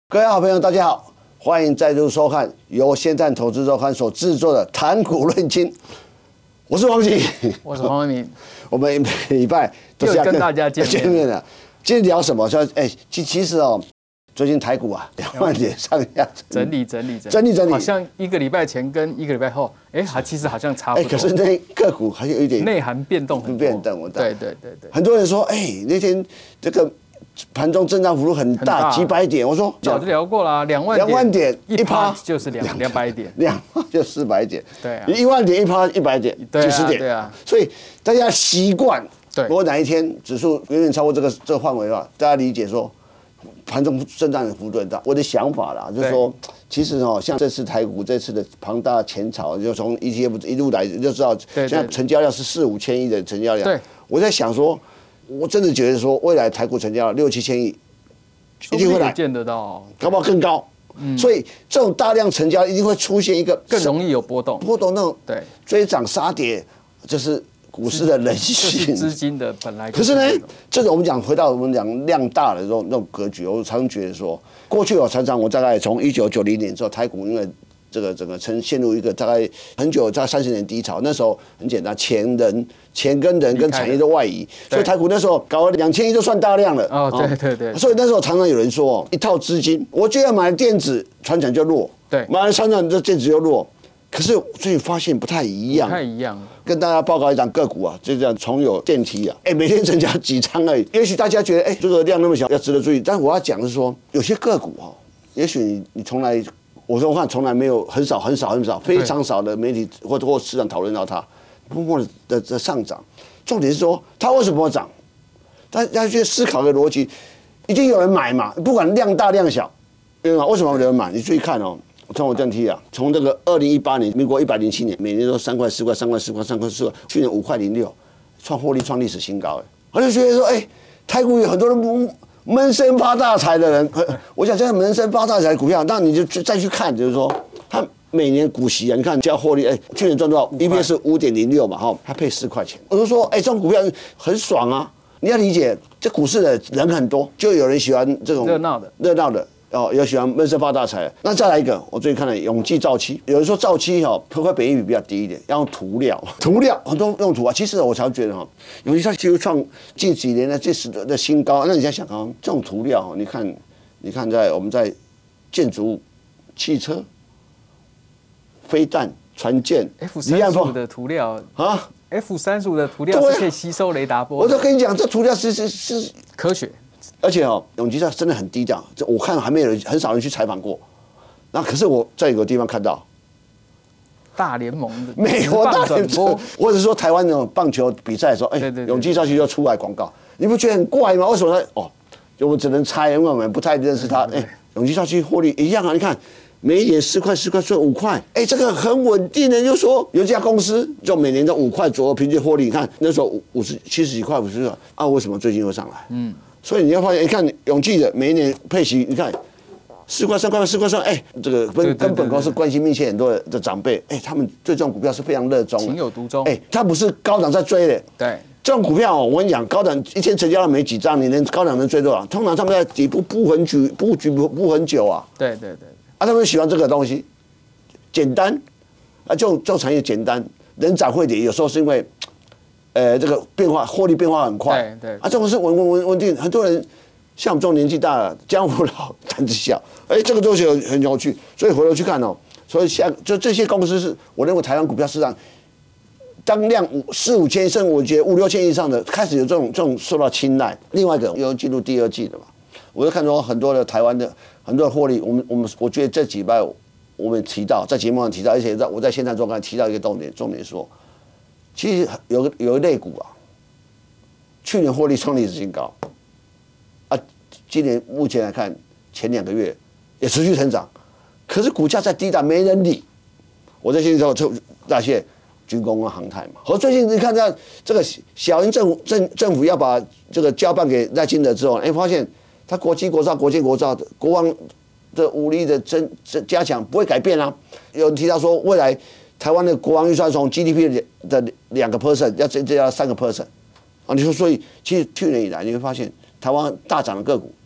各位好朋友，大家好，欢迎再度收看由先战投资周刊所制作的《谈股论金》，我是王吉， 我是黄文明， 我们每个礼拜都是要跟大家见面的。今天聊什么？其实哦，最近台股啊2万点上下整理，好像一个礼拜前跟一个礼拜后，其实好像差不多。 可是那个股还有一点内涵变动很多。对。 很多人说，那天这个盘中震荡幅度很大，几百点。我说早就聊过了，2万点1%就是200点 ，2%就400点。 对啊 ，1万点1%100点，几十点。 对啊。 所以大家习惯，如果哪一天指数远远超过这个范围的话，大家理解说盘中震荡的幅度很大。我的想法啦，就是说，其实像这次台股这次的庞大前朝，就从 ETF 一路来就知道，现在成交量是4、5千亿的成交量。 对， 我在想说。我真的觉得说，未来台股成交6、7千亿，一定会来， 见得到， 搞不好更高。所以这种大量成交一定会出现一个更容易有波动那种追涨杀跌，就是股市的人性， 资金的本来。 可是呢，这种回到我们讲量大的那种格局，我常觉得说，过去我大概从1990年之后，台股因为这个整个陷入一个大概很久，在30年低潮。那时候很简单，钱跟人跟产业都外移，所以台股那时候搞了2000亿就算大量了。 对。 所以那时候常常有人说，一套资金，我就要买电子，传产就弱；买了传产，这电子就弱。可是最近发现不太一样，跟大家报告一档个股啊，就这样重有电梯啊，每天成交几张而已。也许大家觉得，这个量那么小，要值得注意。但我要讲的是说，有些个股也许你从来。我从来没有很少非常少的媒体或市场讨论到它，默默的上涨。重点是说它为什么会涨？大家去思考的逻辑，一定有人买嘛，不管量大量小，对吗？为什么有人买？你注意看从我电梯啊，从这个2018年，民国107年，每年都3块4块3块4块3块4块，去年5块06，获利创历史新高。我就觉得说，台股有很多人闷声发大财的人，我想这样闷声发大财的股票，那你就再去看，就是说，他每年股息啊，你看交获利，去年赚多少 ？EPS 是5.06嘛，他配4块钱。我就说，这种股票很爽啊！你要理解，这股市的人很多，就有人喜欢这种热闹的。有喜欢闷声发大财。那再来一个，我最近看了永纪造漆，有人说造漆会不会本益比比较低一点，要用涂料很多用途啊。其实我常觉得永纪造漆创近几年的这时的新高。那你在想这种涂料你看我们在建筑物、汽车、飞弹、船舰、 F-35的涂料啊 ，F-35的涂料是可以吸收雷达波。 我都跟你讲，这涂料是科学。 而且永纪造真的很低调，我看很少人去采访过。那可是我在有个地方看到， 大联盟的美国大联盟，或者说台湾那种棒球比赛的时候，永纪造就出来广告，你不觉得很怪吗？为什么我们只能猜，因为我们不太认识他。永纪造获利一样啊，你看每一年4块4块赚5块，这个很稳定的。就说有一家公司就每年都5块左右平均获利，你看那时候70几块50块啊，为什么最近又上来？所以你要发现，你看永纪的每一年配息，你看4块3块4块3，这个跟本公司关系密切很多的长辈，他们对这种股票是非常热衷， 情有独钟。 他不是高档在追的。对，这种股票我跟你讲，高档一天成交量没几张，你能高档能追多少？通常他们在底部布很久啊。对。他们喜欢这个东西，简单这种产业简单，能涨会跌，有时候是因为。这个获利变化很快，这种是稳定。很多人像我们这种年纪大了，江湖老胆子小，这个东西很有趣，所以回头去看所以就这些公司是我认为台湾股票市场当量4、5千，甚至我觉得5、6千以上的开始有这种受到青睐。另外一个又进入第2季了嘛，我就看到很多的台湾的很多的获利，我觉得这几拜我们提到在节目上提到，而且我在现场中刚才提到一个重点说。其实有一类股去年获利创历史新高，今年目前来看前2个月也持续成长，可是股价在低档没人理。我在现在就那些军工航太嘛，和最近你看到这个小英政府要把这个交办给赖清德之后，发现他国际国造的国防的武力的加强不会改变啊。有人提到说未来。台湾的国防预算从 GDP 的2%要增加3%，你说，所以其实去年以来你会发现台湾大涨的个股，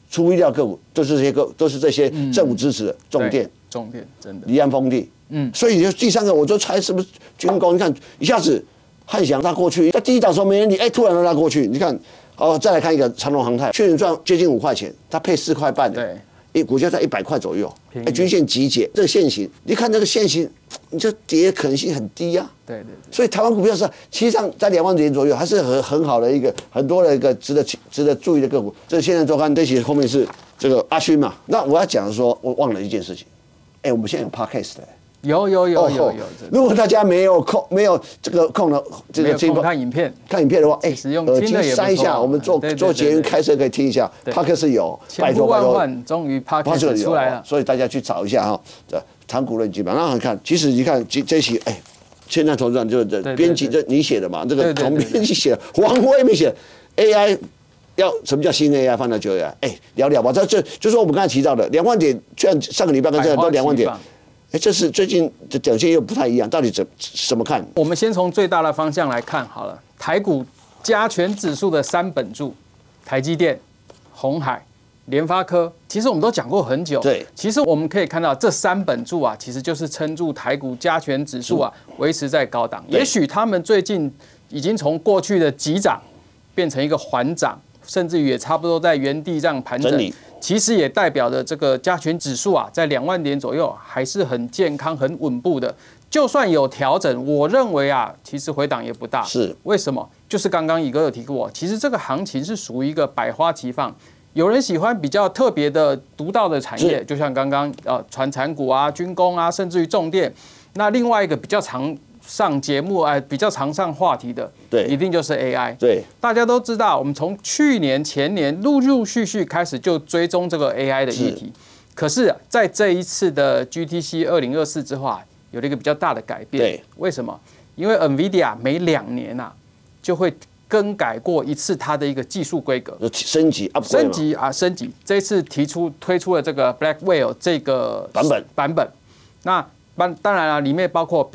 出意料个股都是这些政府支持的重电真的离岸风力，所以第三个我就猜是不是军工？你看一下子汉翔拉过去，在第一档时候没人理，突然拉过去，你看，再来看一个长荣航太，去年赚接近5块钱，它配4块半，对，股价在100块左右，均线急解，这个线型，你看这个线型，你就跌可能性很低啊。 对， 所以台湾股票是其实上在2万点左右，还是很好的一个很多的一个值得注意的个股。这现在周刊这期后面是这个阿勋嘛？那我要讲的说，我忘了一件事情，我们现在有 podcast 的。 有。 如果大家没有这个空的这个看影片的话， 耳机塞一下，我们做捷运开车可以听一下。podcast 有， 拜托万终于 podcast 出来了， 所以大家去找一下哈。谈股论基本上看，其实你看这期现在投资人就是编辑，这你写的嘛？这个总编辑写的，王威没写 AI。什么叫新 AI 放到旧 AI？ 聊吧，这就是我们刚才提到的2万点，虽然上个礼拜跟这个都2万点，这是最近的表现又不太一样，到底怎么看？ 我们先从最大的方向来看好了，台股加权指数的3本柱，台积电、鸿海、联发科，其实我们都讲过很久。 对， 其实我们可以看到这3本柱啊，其实就是撑住台股加权指数啊，维持在高档。也许他们最近已经从过去的急涨变成一个缓涨。甚至于也差不多在原地这样盘整，其实也代表着这个加权指数啊，在2万点左右还是很健康、很稳步的。就算有调整，我认为啊，其实回档也不大。 是为什么？就是刚刚乙哥有提过，其实这个行情是属于一个百花齐放。有人喜欢比较特别的、独到的产业，就像刚刚传产股啊、军工啊，甚至于重电。那另外一个比较常上节目比较常上话题的， 对， 一定就是 AI。 对， 大家都知道，我们从去年、前年陆陆续续开始就追踪这个 AI 的议题。可是，在这一次的 GTC 2024之后啊，有了一个比较大的改变。 对， 为什么？因为 NVIDIA 每2年啊就会更改过一次它的一个技术规格， 升级。 这一次推出了这个 Blackwell 这个版本。那当然了，里面包括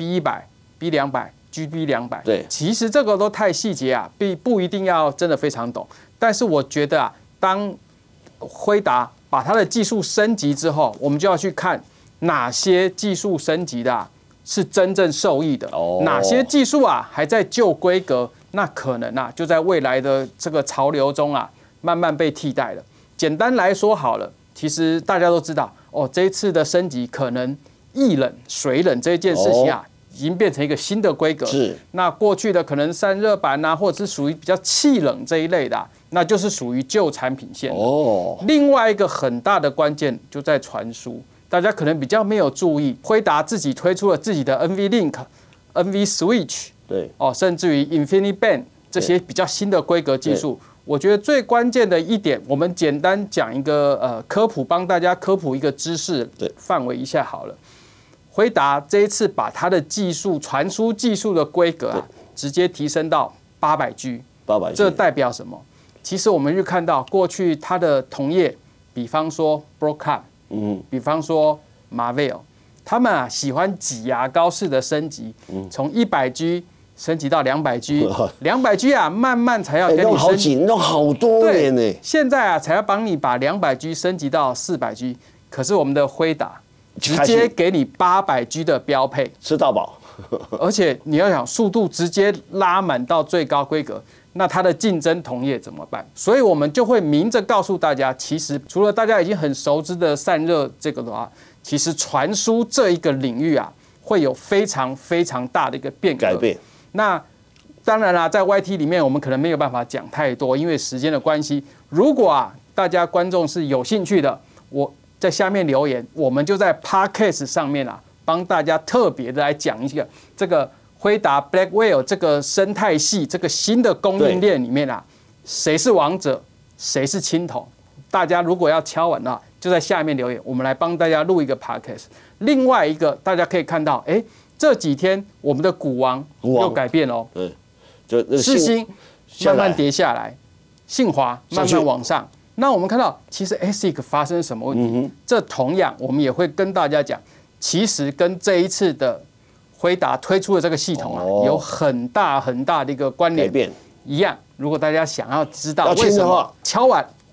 B100、B200、GB200。 对， 其实这个都太细节啊，不一定要真的非常懂。但是我觉得啊，当辉达把它的技术升级之后，我们就要去看哪些技术升级的是真正受益的，哪些技术啊还在旧规格，那可能啊就在未来的这个潮流中啊慢慢被替代了。简单来说好了，其实大家都知道这一次的升级可能液冷、水冷这件事情啊，已经变成一个新的规格。 是， 那过去的可能散热板啊，或者是属于比较气冷这一类的那就是属于旧产品线。另外一个很大的关键就在传输，大家可能比较没有注意，辉达自己推出了自己的 NVLink、NV Switch， 对， 甚至于 InfiniBand 这些比较新的规格技术。我觉得最关键的一点，我们简单讲一个科普，帮大家科普一个知识范围一下好了。辉达这一次把它的传输技术的规格直接提升到800G，这代表什么？其实我们就看到过去它的同业，比方说 Broadcom，比方说 Marvell， 他们喜欢挤牙膏式的升级，从100G升级到200G，200G 慢慢才要跟你升级， 弄好多年呢。 现在才要帮你把200G升级到400G， 可是我们的辉达直接给你800G 的标配， 吃到饱。 而且你要想速度直接拉满到最高规格，那它的竞争同业怎么办？所以我们就会明着告诉大家，其实除了大家已经很熟知的散热这个的话，其实传输这一个领域会有非常非常大的一个改变。那当然啦，在 YT 里面我们可能没有办法讲太多，因为时间的关系。如果大家观众是有兴趣的，我在下面留言，我们就在 Podcast 上面帮大家特别的来讲一下这个辉达 Blackwell 这个生态系这个新的供应链里面谁是王者，谁是青铜？大家如果要敲碗的话，就在下面留言，我们来帮大家录一个 Podcast。另外一个，大家可以看到，这几天我们的股王又改变了，世芯慢慢跌下来，信华慢慢往上。那我们看到，其实 ASIC 发生什么问题？这同样我们也会跟大家讲，其实跟这一次的辉达推出的这个系统有很大很大的一个关联。一样，如果大家想要知道为什么敲碗，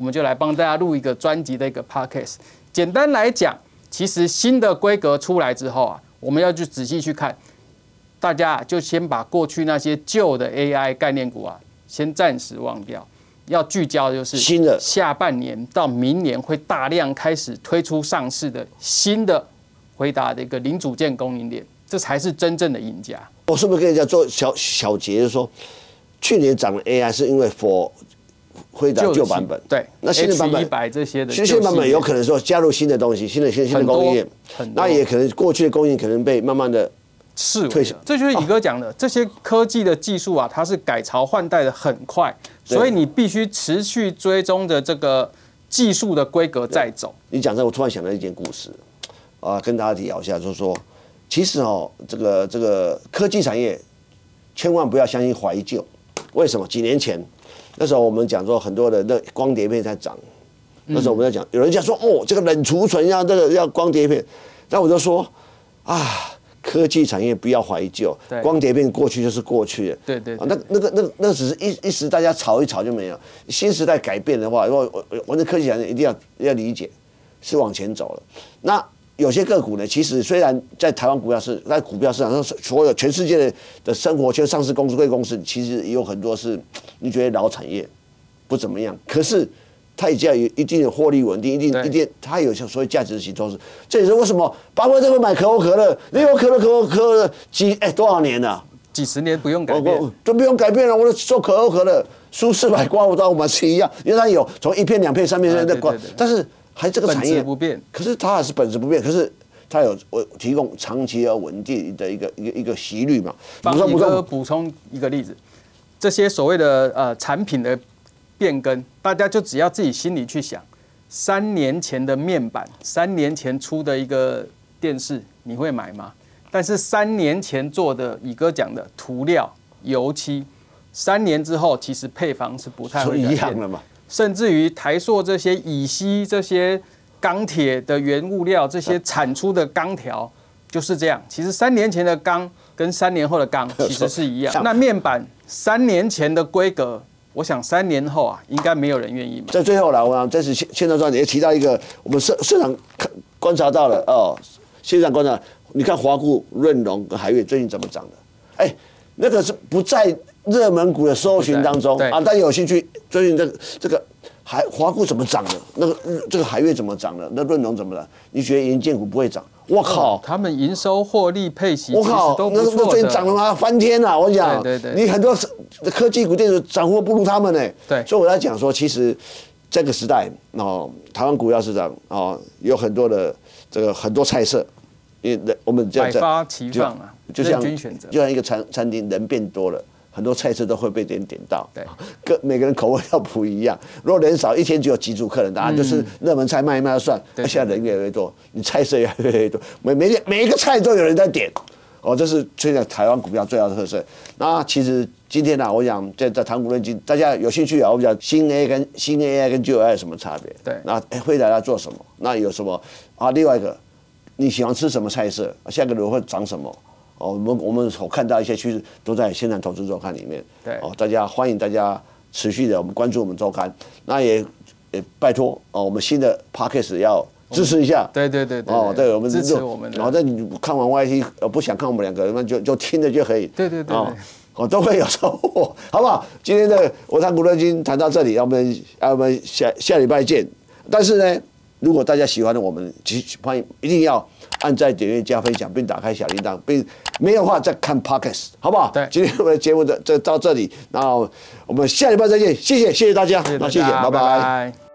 我们就来帮大家录一个专辑的一个 podcast。简单来讲，其实新的规格出来之后啊，我们要去仔细去看，大家就先把过去那些旧的 AI 概念股啊，先暂时忘掉。要聚焦的就是新的下半年到明年会大量开始推出上市的新的回答的一个零组件供应链，这才是真正的赢家。 我是不是跟人家做小结，就是说，去年涨的 AI 是因为 for 回答旧版本， 对， 那新的版本 H100这些的新版本有可能说加入新的东西，新的供应链，那也可能过去的供应可能被慢慢的退小。这就是乙哥讲的，这些科技的技术啊，它是改朝换代的很快，所以你必须持续追踪着这个技术的规格在走。 你讲这，我突然想到一件故事啊，跟大家聊一下，就是说，其实这个科技产业千万不要相信怀旧。为什么？几年前那时候我们讲说很多的那光碟片在涨，那时候我们在讲，有人讲说这个冷储存要光碟片，那我就说科技产业不要怀旧，光碟片过去就是过去的。 对， 那只是一时大家炒一炒就没有。新时代改变的话，我的科技产业一定要理解，是往前走了。那有些个股呢，其实虽然在台湾股票市场上，所有全世界的生活圈上市公司、贵公司，其实也有很多是你觉得老产业不怎么样，可是它已经有一定的获利稳定，一定它有所谓价值型投资。这也是为什么巴菲特会买可口可乐，因为可乐多少年了？ 几十年不用改变， 都不用改变了。我做可口可乐，舒适买刮胡刀，我们是一样，因为它有从1片、2片、3片的刮，但是还这个产业不变， 可是它还是本质不变，可是它有提供长期而稳定的一个息率嘛。 补充一个例子，这些所谓的产品的变更，大家就只要自己心里去想，3年前的面板，3年前出的一个电视，你会买吗？但是3年前做的，乙哥讲的涂料、油漆，3年之后其实配方是不太会改变， 一样了嘛。 甚至于台塑这些乙烯、这些钢铁的原物料，这些产出的钢条就是这样。其实3年前的钢跟3年后的钢其实是一样。那面板3年前的规格，我想3年后啊，应该没有人愿意买。 在最后来，我这次线上专题也提到一个，我们市场观察到了线上观察，你看华固、润隆跟海悦最近怎么涨的？那个是不在热门股的搜寻当中啊，大家有兴趣最近这个华固怎么涨的？那个这个海悦怎么涨的？那润隆怎么了？你觉得营建股不会涨？我靠！ 他们营收、获利、配息， 我靠，那最近涨了吗？翻天了！我讲， 对， 你很多科技股、电子涨幅不如他们呢。 对， 所以我在讲说，其实这个时代台湾股票市场有很多的很多菜色，因为我们百花齐放啊，任君选择。 就像一个餐厅，人变多了。很多菜色都会被点到， 对， 每个人口味要不一样。如果人少，一天只有几组客人，当然就是热门菜卖一卖就算。现在人越来越多，你菜色越来越多，每一个菜都有人在点，这是现在台湾股票最大的特色。那其实今天呢，我想在谈股论金，大家有兴趣我们讲新 AI 跟旧 AI 有什么差别？ 对， 那会大家做什么？那有什么另外一个，你喜欢吃什么菜色？下个轮会涨什么？我们所看到一些趋势都在《现在投资周刊》里面。 对， 大家欢迎大家持续的我们关注我们周刊。那也拜托我们新的 Podcast 要支持一下。 对， 对，我们支持我们。 然后你看完 YT 不想看我们两个，那就听着就可以。 对。 都会有收获，好不好？今天的我谈股论金谈到这里，我们下礼拜见。但是呢，如果大家喜欢的我们，欢迎一定要按赞、点阅、加分享，并打开小铃铛，并没有的话再看 Podcast， 好不好？ 对， 今天我们的节目到这里，然后我们下礼拜再见，谢谢大家， 谢谢， 拜拜。